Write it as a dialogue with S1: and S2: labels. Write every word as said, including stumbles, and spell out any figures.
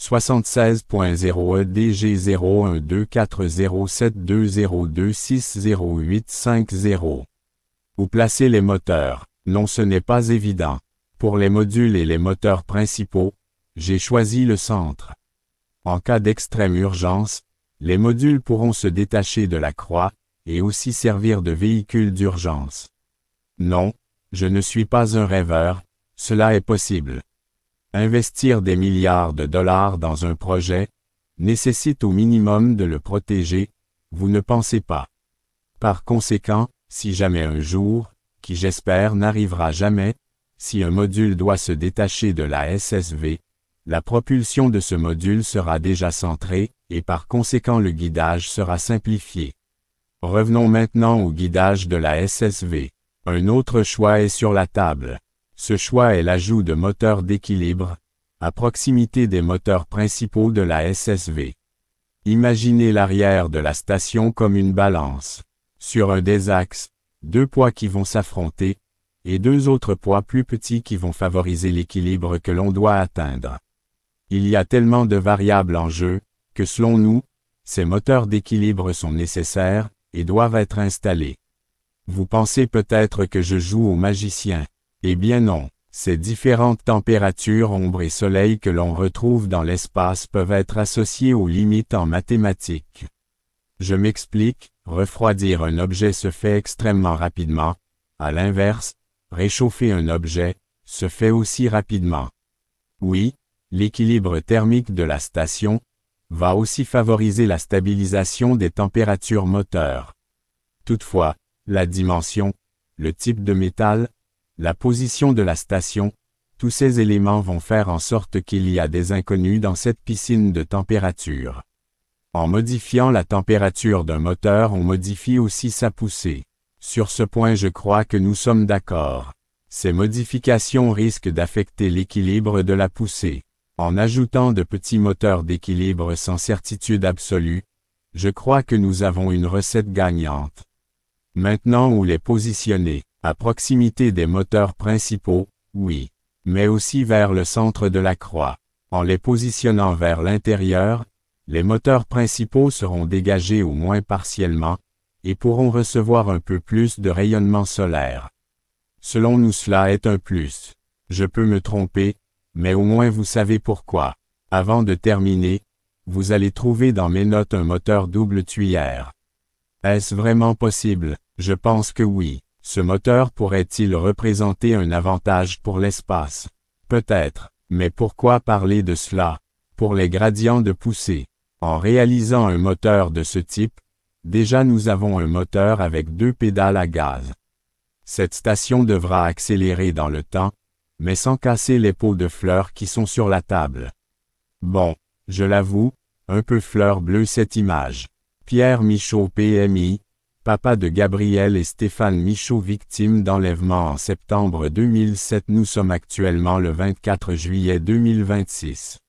S1: soixante-seize point zéro E D G zéro un deux quatre zéro sept deux zéro deux six zéro huit cinq zéro. Où placer les moteurs? Non, ce n'est pas évident. Pour les modules et les moteurs principaux, j'ai choisi le centre. En cas d'extrême urgence, les modules pourront se détacher de la croix, et aussi servir de véhicule d'urgence. Non, je ne suis pas un rêveur, cela est possible. Investir des milliards de dollars dans un projet nécessite au minimum de le protéger, vous ne pensez pas. Par conséquent, si jamais un jour, qui j'espère n'arrivera jamais, si un module doit se détacher de la S S V, la propulsion de ce module sera déjà centrée, et par conséquent le guidage sera simplifié. Revenons maintenant au guidage de la S S V. Un autre choix est sur la table. Ce choix est l'ajout de moteurs d'équilibre, à proximité des moteurs principaux de la S S V. Imaginez l'arrière de la station comme une balance. Sur un des axes, deux poids qui vont s'affronter, et deux autres poids plus petits qui vont favoriser l'équilibre que l'on doit atteindre. Il y a tellement de variables en jeu, que selon nous, ces moteurs d'équilibre sont nécessaires, et doivent être installés. Vous pensez peut-être que je joue au magicien. Eh bien non, ces différentes températures ombre et soleil que l'on retrouve dans l'espace peuvent être associées aux limites en mathématiques. Je m'explique, refroidir un objet se fait extrêmement rapidement, à l'inverse, réchauffer un objet, se fait aussi rapidement. Oui, l'équilibre thermique de la station va aussi favoriser la stabilisation des températures moteurs. Toutefois, la dimension, le type de métal, la position de la station, tous ces éléments vont faire en sorte qu'il y a des inconnus dans cette piscine de température. En modifiant la température d'un moteur, on modifie aussi sa poussée. Sur ce point, je crois que nous sommes d'accord. Ces modifications risquent d'affecter l'équilibre de la poussée. En ajoutant de petits moteurs d'équilibre sans certitude absolue, je crois que nous avons une recette gagnante. Maintenant, où les positionner? À proximité des moteurs principaux, oui, mais aussi vers le centre de la croix. En les positionnant vers l'intérieur, les moteurs principaux seront dégagés au moins partiellement, et pourront recevoir un peu plus de rayonnement solaire. Selon nous, cela est un plus. Je peux me tromper, mais au moins vous savez pourquoi. Avant de terminer, vous allez trouver dans mes notes un moteur double tuyère. Est-ce vraiment possible? Je pense que oui. Ce moteur pourrait-il représenter un avantage pour l'espace? Peut-être, mais pourquoi parler de cela? Pour les gradients de poussée. En réalisant un moteur de ce type, déjà nous avons un moteur avec deux pédales à gaz. Cette station devra accélérer dans le temps, mais sans casser les pots de fleurs qui sont sur la table. Bon, je l'avoue, un peu fleur bleue cette image. Pierre Michaud P M I, papa de Gabriel et Stéphane Michaud victimes d'enlèvement en septembre deux mille sept. Nous sommes actuellement le vingt-quatre juillet deux mille vingt-six.